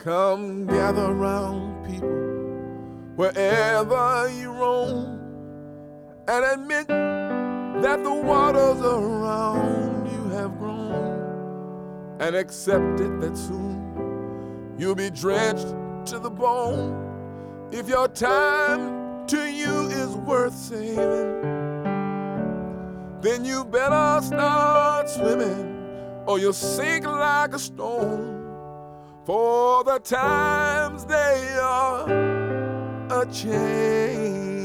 Come gather round, people, wherever you roam, and admit that the waters around you have grown, and accept it that soon you'll be drenched to the bone. If your time to you is worth saving, then you better start swimming, or you'll sink like a stone. For the times they are a change.